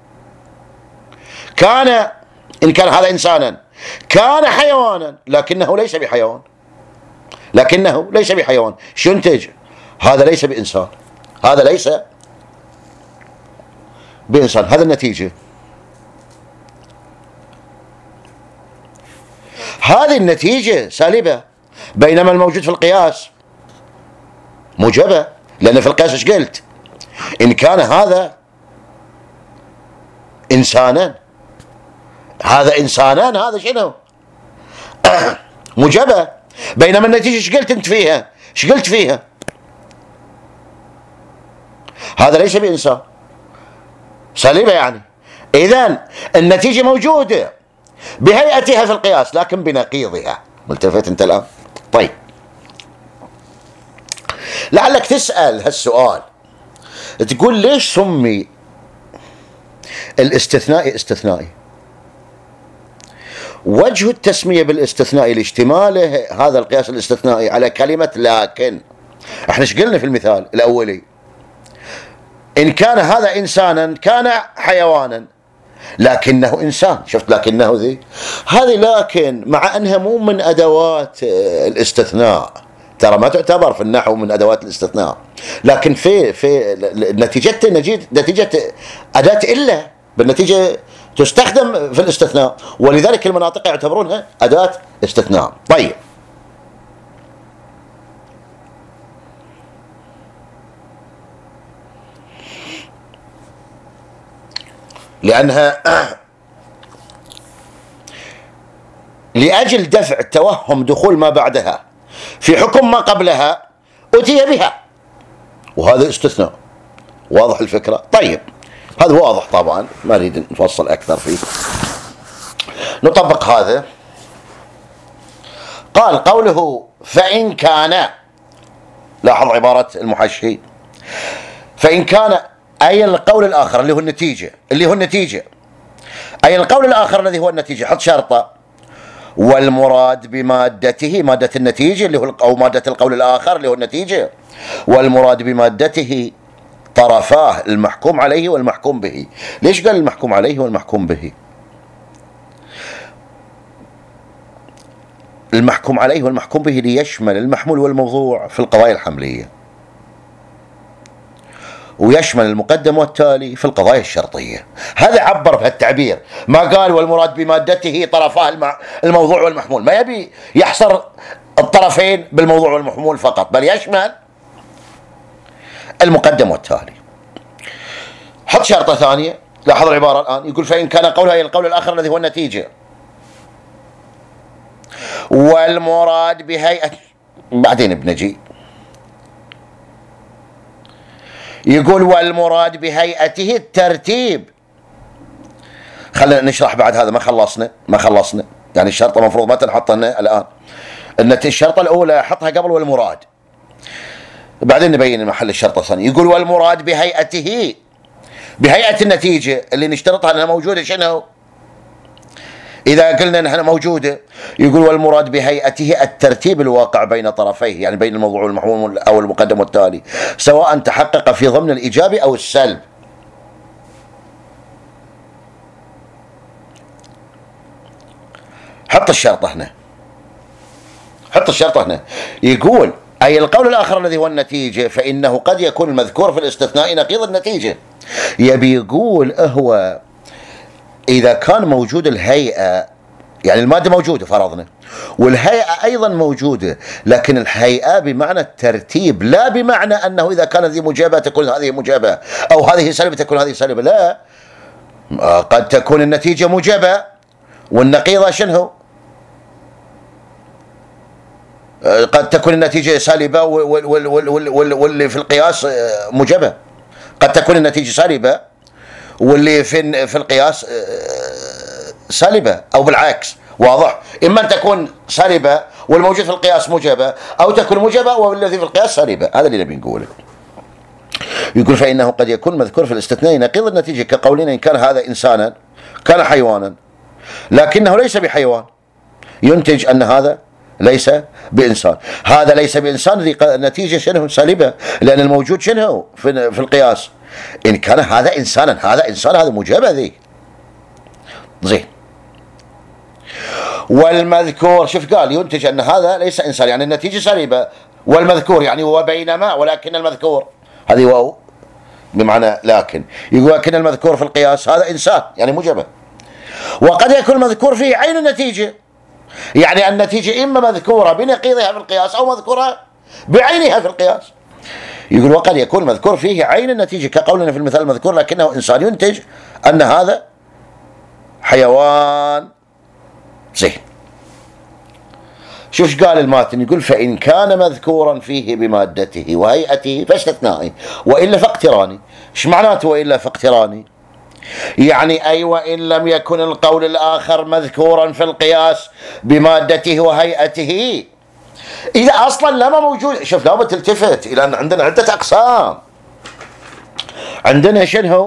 كان إن كان هذا إنسانا كان حيوانا لكنه ليس بحيوان، لكنه ليس بحيوان. شو ينتج؟ هذا ليس بإنسان، هذا ليس بإنسان، هذا النتيجة. هذه النتيجة سالبة، بينما الموجود في القياس موجبة، لأن في القياس ايش قلت؟ إن كان هذا إنسانا، هذا إنسانان، هذا شنو؟ موجبة. بينما النتيجة ايش قلت انت فيها؟ ايش قلت فيها؟ هذا ليس بإنسان، سالبة يعني. إذن النتيجة موجودة بهيئتها في القياس لكن بنقيضها. ملتفت انت الآن؟ طيب، لعلك تسأل هالسؤال، تقول ليش سمي الاستثنائي استثنائي؟ وجه التسمية بالاستثنائي لاشتماله هذا القياس الاستثنائي على كلمة لكن. احنا ايش قلنا في المثال الأولي؟ إن كان هذا إنسانا كان حيوانا لكنه إنسان. شفت لكنه ذي؟ هذه لكن مع أنها مو من أدوات الاستثناء، ترى ما تعتبر في النحو من أدوات الاستثناء، لكن في في نتيجة نتيجة أداة إلا، بالنتيجة تستخدم في الاستثناء، ولذلك المناطق يعتبرونها أداة استثناء. طيب، لأنها لأجل دفع توهم دخول ما بعدها في حكم ما قبلها أتي بها، وهذا استثناء. واضح الفكرة؟ طيب، هذا واضح طبعا، ما نريد نفصل أكثر فيه. نطبق هذا. قال قوله فإن كان، لاحظ عبارة المحشي، فإن كان أي القول الآخر اللي هو النتيجة، اللي هو النتيجة أي القول الآخر الذي هو النتيجة، حط شرطة، والمراد بمادته، مادة النتيجة اللي هو أو مادة القول الآخر اللي هو النتيجة، والمراد بمادته طرفاه المحكوم عليه والمحكوم به. ليش قال المحكوم عليه والمحكوم به؟ المحكوم عليه والمحكوم به ليشمل المحمول والموضوع في القضايا الحملية، ويشمل المقدم والتالي في القضايا الشرطية. هذا عبر بهالتعبير، ما قال والمراد بمادته طرفاه الموضوع والمحمول، ما يبي يحصر الطرفين بالموضوع والمحمول فقط، بل يشمل المقدم والتالي. حط شرطة ثانية، لاحظ العبارة الآن، يقول فإن كان قولها القول الآخر الذي هو النتيجة، والمراد بهيئة، بعدين بنجي يقول والمراد بهيئته الترتيب. خلينا نشرح بعد هذا، ما خلصنا ما خلصنا يعني الشرطة مفروض ما تنحطنا الآن. الشرطة الأولى حطها قبل والمراد، بعدين نبين محل الشرطة الثانية. يقول والمراد بهيئته، بهيئة النتيجة اللي نشترطها أنها موجودة شنو؟ إذا قلنا أنها موجودة، يقول والمراد بهيئته الترتيب الواقع بين طرفيه، يعني بين الموضوع والمحمول أو المقدم والتالي، سواء تحقق في ضمن الإيجاب أو السلب. حط الشرطة هنا، حط الشرطة هنا. يقول أي القول الآخر الذي هو النتيجة، فإنه قد يكون المذكور في الاستثناء نقيض النتيجة. يبي يقول هو إذا كان موجود الهيئة، يعني المادة موجودة فرضنا، والهيئة أيضا موجودة، لكن الهيئة بمعنى الترتيب، لا بمعنى أنه إذا كانت هذه مجابة تكون هذه مجابة، أو هذه سلبة تكون هذه سلبة، لا، قد تكون النتيجة مجابة والنقيضة شنو؟ قد تكون النتيجة سالبة واللي في القياس مجابة، قد تكون النتيجة سالبة واللي في في القياس سالبة، أو بالعكس. واضح؟ إما أن تكون سالبة والموجود في القياس مجابة، أو تكون مجابة والذي في القياس سالبة. هذا اللي نبي نقوله. يقول فإنه قد يكون مذكور في الاستثناء نقيض النتيجة، كقولنا إن كان هذا إنسانا كان حيوانا، لكنه ليس بحيوان، ينتج أن هذا ليس بإنسان. هذا ليس بإنسان ذي النتيجة شنو؟ سالبة، لأن الموجود شنو في, في القياس؟ إن كان هذا إنسانا، هذا إنسان، هذا مجابة ذي. زين. والمذكور، شوف قال ينتج أن هذا ليس إنسان، يعني النتيجة سالبة، والمذكور يعني هو بينما، ولكن المذكور، هذه واو بمعنى لكن، يقول لكن المذكور في القياس هذا إنسان يعني مجابة. وقد يكون المذكور فيه عين النتيجة، يعني النتيجة إما مذكورة بنقيضها في القياس أو مذكورة بعينها في القياس. يقول وقد يكون مذكور فيه عين النتيجة كقولنا في المثال المذكور لكنه إنسان ينتج أن هذا حيوان. زين، شوف قال الماتن، يقول فإن كان مذكورا فيه بمادته وهيئته فاستثنائي وإلا فاقتراني. ايش معناته وإلا فاقتراني؟ يعني أي وإن لم يكن القول الآخر مذكورا في القياس بمادته وهيئته، إذا أصلا لما موجود. شوف لابد تلتفت إلى أن عندنا عدة أقسام. عندنا شنو؟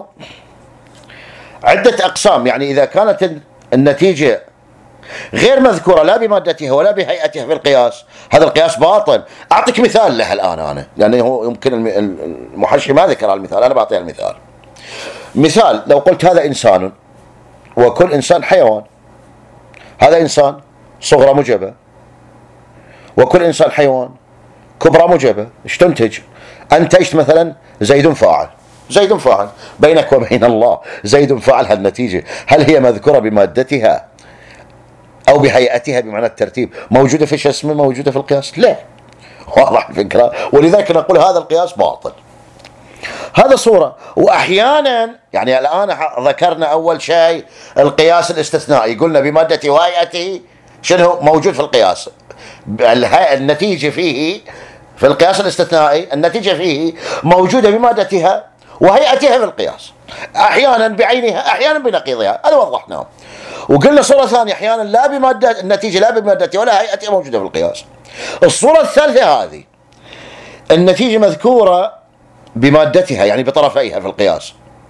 عدة أقسام. يعني إذا كانت النتيجة غير مذكورة لا بمادتها ولا بهيئتها في القياس، هذا القياس باطل. أعطيك مثال له الآن أنا، يعني هو يمكن المحشي ما ذكر المثال، أنا بعطيه المثال. مثال لو قلت هذا إنسان وكل إنسان حيوان، هذا إنسان صغرى مجبة وكل إنسان حيوان كبرى مجبة، ايش تنتج؟ أنتجت مثلا زيد فاعل. زيد فاعل بينك وبين الله، زيد فاعل، هالنتيجة هل هي مذكورة بمادتها أو بهيئتها بمعنى الترتيب موجودة في اسمه، موجودة في القياس؟ لا. واضح الفكرة؟ ولذلك نقول هذا القياس باطل. هذا صورة. وأحيانا يعني الآن ذكرنا أول شيء القياس الاستثنائي، قلنا بمادته وهيئته شنو موجود في القياس، النتيجة فيه في القياس الاستثنائي النتيجة فيه موجودة بمادتها وهيئتها في القياس، أحيانا بعينها أحيانا بنقيضها، هذا وضحناه. وقلنا صورة ثانية أحيانا لا بمادة النتيجة لا بمادتها ولا هيئتها موجودة في القياس. الصورة الثالثة هذه النتيجة مذكورة بمادتها يعني بطرفيها في القياس،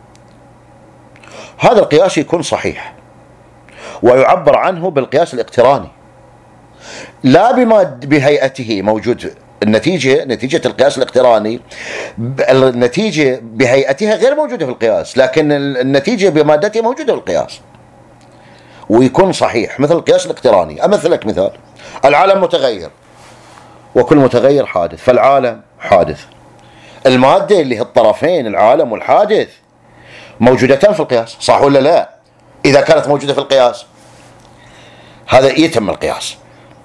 هذا القياس يكون صحيح ويعبر عنه بالقياس الاقتراني، لا بماد بهيئته موجود. النتيجة نتيجة القياس الاقتراني النتيجة بهيئتها غير موجودة في القياس، لكن النتيجة بمادتها موجودة في القياس ويكون صحيح مثل القياس الاقتراني. أمثلك مثال، العالم متغير وكل متغير حادث، فالعالم حادث. المادة اللي هي الطرفين العالم والحادث موجودتان في القياس، صح ولا لا؟ إذا كانت موجودة في القياس هذا يتم القياس،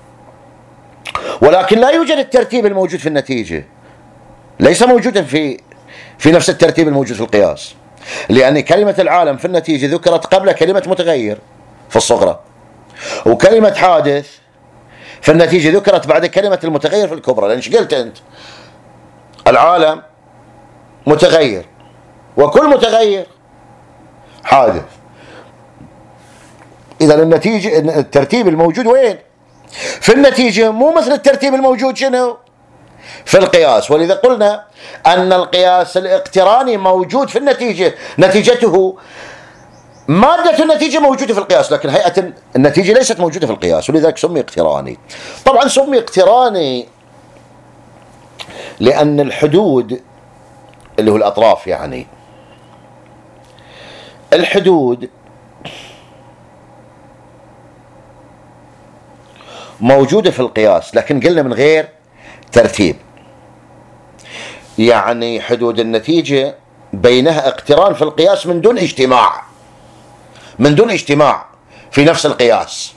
ولكن لا يوجد الترتيب الموجود في النتيجة، ليس موجودا في في نفس الترتيب الموجود في القياس، لأن كلمة العالم في النتيجة ذكرت قبل كلمة متغير في الصغرى، وكلمة حادث في النتيجة ذكرت بعد كلمة المتغير في الكبرى. لأن ايش قلت أنت؟ العالم متغير وكل متغير حادث. إذا النتيجة الترتيب الموجود وين؟ في النتيجة، مو مثل الترتيب الموجود شنو؟ في القياس. ولذا قلنا أن القياس الاقتراني موجود في النتيجة، نتيجته مادة النتيجة موجودة في القياس، لكن هيئة النتيجة ليست موجودة في القياس، ولذلك سمي اقتراني. طبعا سمي اقتراني لأن الحدود اللي هو الأطراف، يعني الحدود موجودة في القياس لكن قلنا من غير ترتيب، يعني حدود النتيجة بينها اقتران في القياس من دون اجتماع، من دون اجتماع في نفس القياس.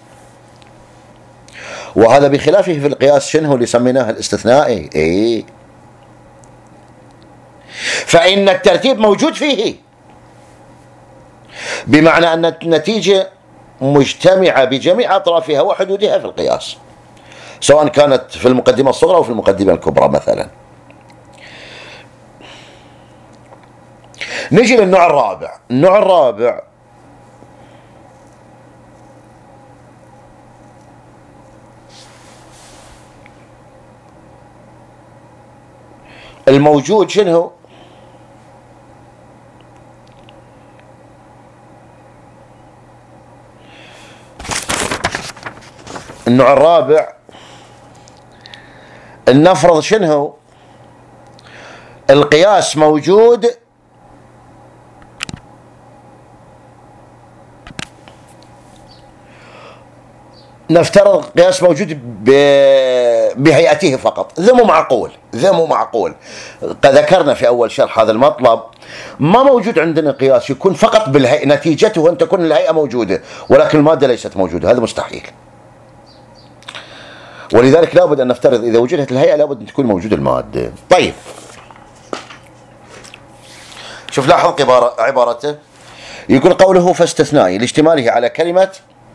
وهذا بخلافه في القياس شنو اللي سميناه الاستثنائي. ايه، فإن الترتيب موجود فيه، بمعنى أن النتيجة مجتمعة بجميع أطرافها وحدودها في القياس، سواء كانت في المقدمة الصغرى أو في المقدمة الكبرى مثلا. نجي للنوع الرابع. النوع الرابع الموجود شنو؟ النوع الرابع نفرض شنو؟ القياس موجود نفترض قياس موجود بهيئته فقط، ذا مو معقول، ذا مو معقول. ذكرنا في أول شرح هذا المطلب، ما موجود عندنا قياس يكون فقط بالهيئة، نتيجته أن تكون الهيئة موجودة ولكن المادة ليست موجودة، هذا مستحيل. ولذلك لابد أن نفترض إذا وجدت الهيئة لابد أن تكون موجودة المادة. طيب شوف لاحظ عبارته، يقول قوله فاستثنائي لاشتماله على كلمة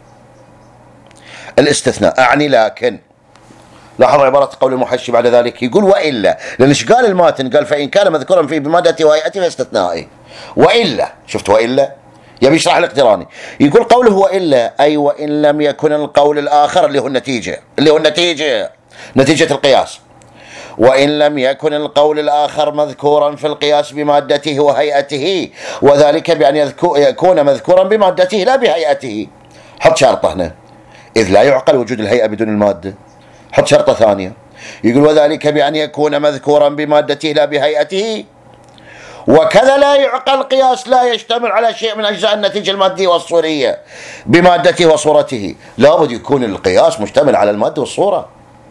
الاستثناء أعني لكن. لاحظ عبارة قول المحشي بعد ذلك، يقول وإلا، لأن ايش قال الماتن؟ قال فإن كان مذكورا فيه بمادته وهيئته فاستثنائي، وإلا. شفت وإلا؟ يبي يشرح الاقتراني، يقول قوله وإلا أي وإن لم يكن القول الآخر اللي هو النتيجة، اللي هو النتيجة نتيجة القياس، وإن لم يكن القول الآخر مذكورا في القياس بمادته وهيئته، وذلك بأن يكون مذكورا بمادته لا بهيئته. حط شرطة هنا، إذ لا يعقل وجود الهيئة بدون المادة. حط شرطة ثانية، يقول وذلك بأن يكون مذكورا بمادته لا بهيئته، وكذا لا يعقل القياس لا يشتمل على شيء من أجزاء النتيجة المادية والصورية بمادته وصورته. لابد يكون القياس مشتمل على المادة والصورة.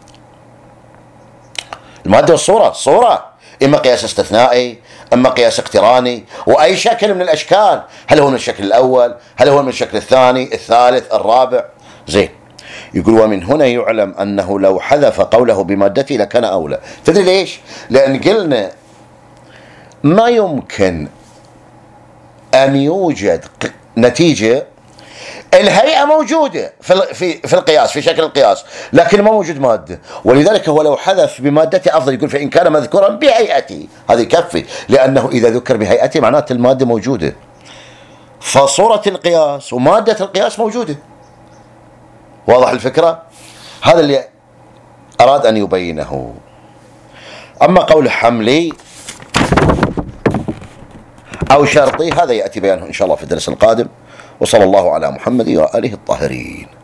المادة والصورة، الصورة إما قياس استثنائي إما قياس اقتراني، وأي شكل من الأشكال، هل هو من الشكل الأول، هل هو من الشكل الثاني، الثالث، الرابع. زين، يقول ومن هنا يعلم أنه لو حذف قوله بمادته لكان أولى. تدري ليش؟ لأن قلنا ما يمكن أن يوجد نتيجة الهيئة موجودة في في في القياس في شكل القياس، لكن ما موجود مادة، ولذلك هو لو حذف بمادته أفضل. يقول فإن كان مذكورا بهيئته، هذه يكفي، لأنه إذا ذكر بهيئته معناته المادة موجودة، فصورة القياس ومادة القياس موجودة. واضح الفكرة؟ هذا اللي أراد أن يبينه. أما قول حملي أو شرطي هذا يأتي بيانه إن شاء الله في الدرس القادم، وصلى الله على محمد وآله الطاهرين.